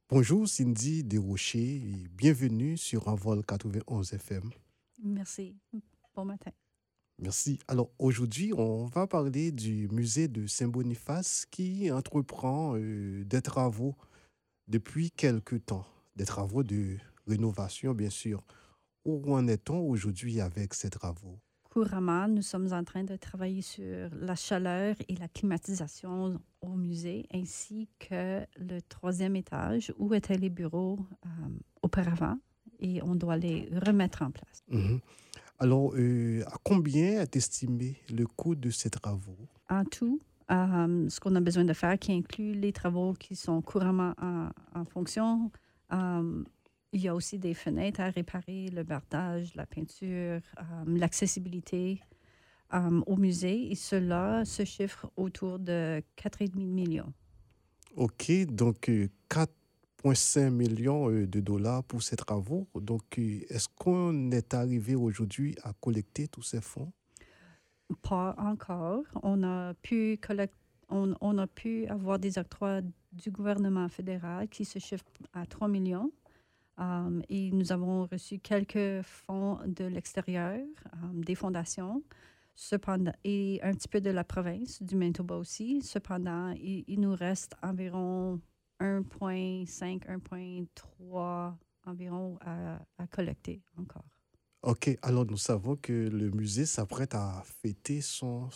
Bonjour Cindy Desrochers et bienvenue sur Envol 91 FM. Merci. Bon matin. Merci. Alors aujourd'hui, on va parler du musée de Saint-Boniface qui entreprend des travaux depuis quelque temps, des travaux de rénovation bien sûr. Où en est-on aujourd'hui avec ces travaux? Couramment, nous sommes en train de travailler sur la chaleur et la climatisation au musée, ainsi que le troisième étage où étaient les bureaux auparavant, et on doit les remettre en place. Mhm. Alors, à combien est estimé le coût de ces travaux? En tout, ce qu'on a besoin de faire, qui inclut les travaux qui sont couramment en fonction, euh, il y a aussi des fenêtres à réparer, le bardage, la peinture, l'accessibilité au musée, et cela se chiffre autour de 4,5 millions. Ok, donc 4,5 millions de dollars pour ces travaux. Donc, est-ce qu'on est arrivé aujourd'hui à collecter tous ces fonds? Pas encore. On a pu avoir des octrois du gouvernement fédéral qui se chiffrent à 3 millions. Et nous avons reçu quelques fonds de l'extérieur, des fondations, cependant, et un petit peu de la province, du Manitoba aussi. Cependant, il nous reste environ 1,5, 1,3 environ à collecter encore. Ok, alors nous savons que le musée s'apprête à fêter son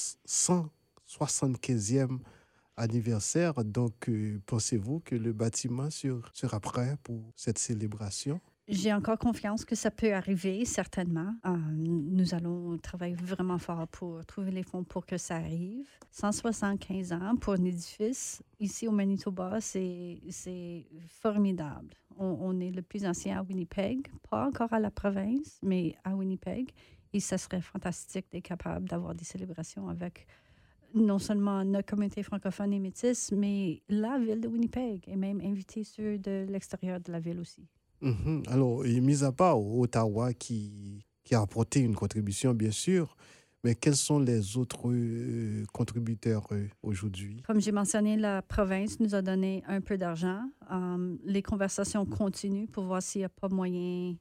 175e anniversaire. Donc, pensez-vous que le bâtiment sera prêt pour cette célébration? J'ai encore confiance que ça peut arriver, certainement. Nous allons travailler vraiment fort pour trouver les fonds pour que ça arrive. 175 ans pour un édifice, ici au Manitoba, c'est formidable. On est le plus ancien à Winnipeg, pas encore à la province, mais à Winnipeg. Et ça serait fantastique d'être capable d'avoir des célébrations avec non seulement notre communauté francophone et métisse, mais la ville de Winnipeg, et même inviter ceux de l'extérieur de la ville aussi. Mhm. Alors, et mis à part Ottawa qui a apporté une contribution, bien sûr, mais quels sont les autres contributeurs aujourd'hui? Comme j'ai mentionné, la province nous a donné un peu d'argent. Les conversations continuent pour voir s'il n'y a pas moyen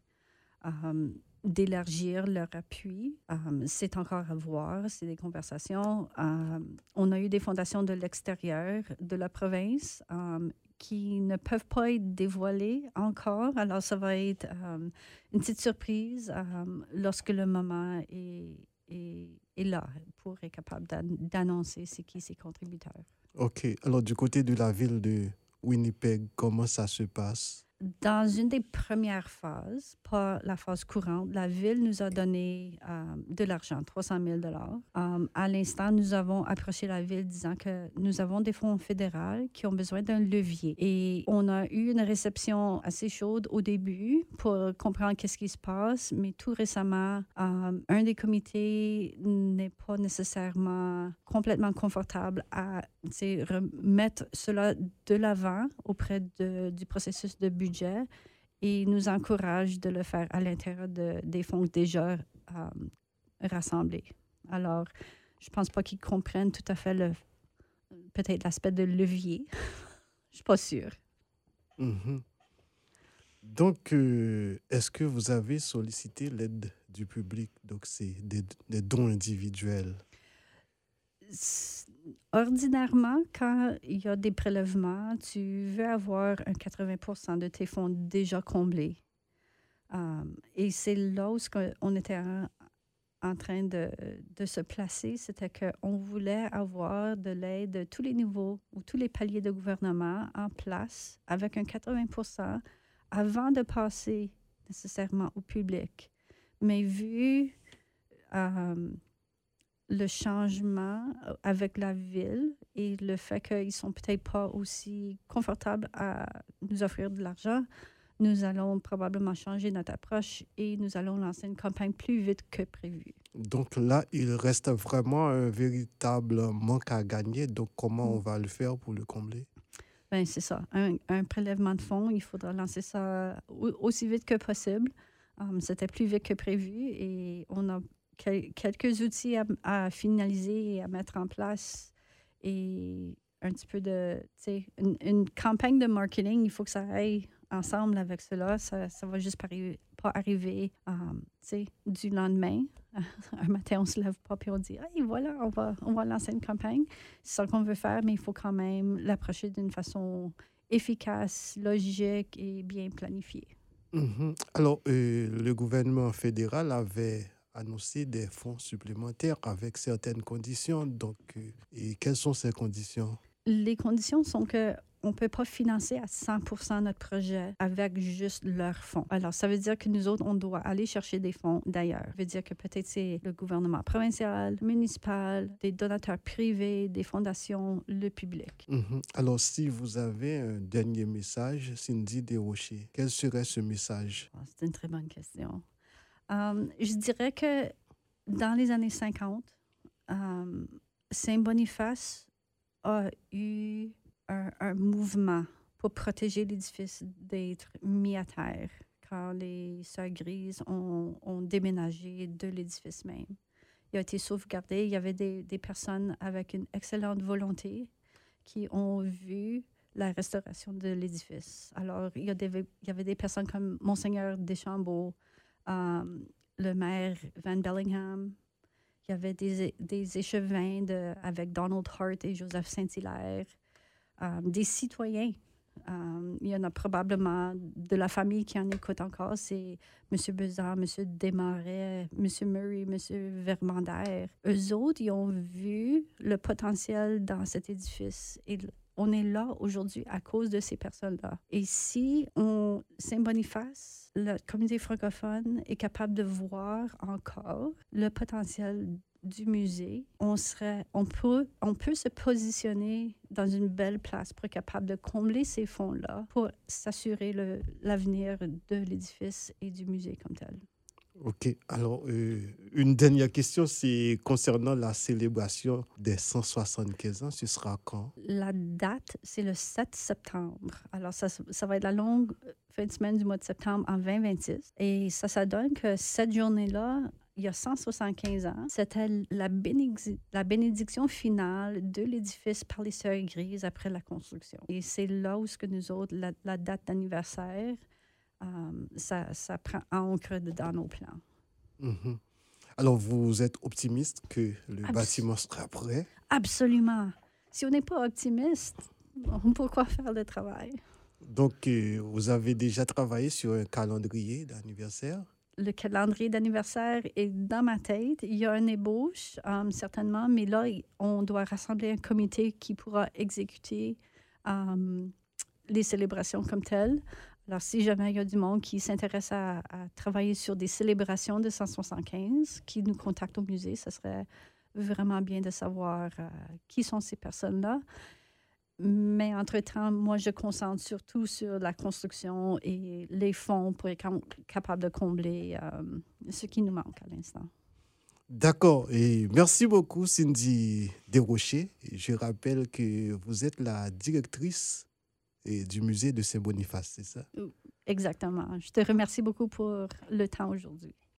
d'élargir leur appui. C'est encore à voir, c'est des conversations. On a eu des fondations de l'extérieur de la province qui ne peuvent pas être dévoilées encore. Alors, ça va être une petite surprise lorsque le moment est là pour être capable d'annoncer c'est qui ces contributeurs. Ok, alors du côté de la ville de Winnipeg, comment ça se passe? Dans une des premières phases, pas la phase courante, la ville nous a donné de l'argent, 300 000 À l'instant, nous avons approché la ville disant que nous avons des fonds fédéraux qui ont besoin d'un levier. Et on a eu une réception assez chaude au début pour comprendre qu'est-ce qui se passe, mais tout récemment, un des comités n'est pas nécessairement complètement confortable à remettre cela de l'avant auprès du processus de budget et nous encourage de le faire à l'intérieur des fonds déjà rassemblés. Alors, je ne pense pas qu'ils comprennent tout à fait peut-être l'aspect de levier. Je ne suis pas sûre. Mhm. Donc, est-ce que vous avez sollicité l'aide du public? Donc, c'est des dons individuels. Ordinairement, quand il y a des prélèvements, tu veux avoir un 80% de tes fonds déjà comblés. Et c'est là où on était en train de se placer, c'était qu'on voulait avoir de l'aide de tous les niveaux ou tous les paliers de gouvernement en place avec un 80% avant de passer nécessairement au public. Mais vu le changement avec la ville et le fait qu'ils ne sont peut-être pas aussi confortables à nous offrir de l'argent, nous allons probablement changer notre approche et nous allons lancer une campagne plus vite que prévu. Donc là, il reste vraiment un véritable manque à gagner. Donc, comment on Mm. va le faire pour le combler? Ben, c'est ça. Un prélèvement de fonds, il faudra lancer ça aussi vite que possible. C'était plus vite que prévu et on a quelques outils à finaliser et à mettre en place. Et un petit peu de, tu sais, une campagne de marketing, il faut que ça aille ensemble avec cela. Ça va juste pas arriver, tu sais, du lendemain. Un matin, on se lève pas puis on dit, hey, voilà, on va lancer une campagne. C'est ça qu'on veut faire, mais il faut quand même l'approcher d'une façon efficace, logique et bien planifiée. Mhm. Alors, le gouvernement fédéral avait annoncé des fonds supplémentaires avec certaines conditions. Donc, et quelles sont ces conditions? Les conditions sont que on ne peut pas financer à 100% notre projet avec juste leurs fonds. Alors, ça veut dire que nous autres, on doit aller chercher des fonds d'ailleurs. Ça veut dire que peut-être c'est le gouvernement provincial, municipal, des donateurs privés, des fondations, le public. Mhm. Alors, si vous avez un dernier message, Cindy Desrochers, quel serait ce message? Oh, c'est une très bonne question. Je dirais que dans les années 50, Saint-Boniface a eu un mouvement pour protéger l'édifice d'être mis à terre quand les Sœurs Grises ont déménagé de l'édifice même. Il a été sauvegardé. Il y avait des personnes avec une excellente volonté qui ont vu la restauration de l'édifice. Alors, il y avait des personnes comme Monseigneur Deschambault, le maire Van Bellingham. Il y avait des échevins avec Donald Hart et Joseph Saint-Hilaire, des citoyens. Il y en a probablement de la famille qui en écoute encore. C'est M. Bezard, M. Desmarais, M. Murray, M. Vermandaire. Eux autres, ils ont vu le potentiel dans cet édifice. Et on est là aujourd'hui à cause de ces personnes-là. Et si Saint-Boniface, la communauté francophone, est capable de voir encore le potentiel du musée, on peut se positionner dans une belle place pour être capable de combler ces fonds-là pour s'assurer l'avenir de l'édifice et du musée comme tel. OK. Alors, une dernière question, c'est concernant la célébration des 175 ans. Ce sera quand? La date, c'est le 7 septembre. Alors, ça va être la longue fin de semaine du mois de septembre en 2026. Et ça donne que cette journée-là, il y a 175 ans, c'était la bénédiction finale de l'édifice par les Sœurs Grises après la construction. Et c'est là où ce que nous autres, la date d'anniversaire, ça prend ancre dans nos plans. Mhm. Alors, vous êtes optimiste que le Abs- bâtiment sera prêt? Absolument. Si on n'est pas optimiste, pourquoi faire le travail? Donc, vous avez déjà travaillé sur un calendrier d'anniversaire? Le calendrier d'anniversaire est dans ma tête. Il y a une ébauche, certainement, mais là, on doit rassembler un comité qui pourra exécuter les célébrations comme telles. Alors, si jamais il y a du monde qui s'intéresse à travailler sur des célébrations de 175, qui nous contacte au musée, ce serait vraiment bien de savoir qui sont ces personnes-là. Mais entre-temps, moi, je concentre surtout sur la construction et les fonds pour être capable de combler ce qui nous manque à l'instant. D'accord. Et merci beaucoup, Cindy Desrochers. Et je rappelle que vous êtes la directrice du musée de Saint-Boniface, c'est ça? Exactement. Je te remercie beaucoup pour le temps aujourd'hui.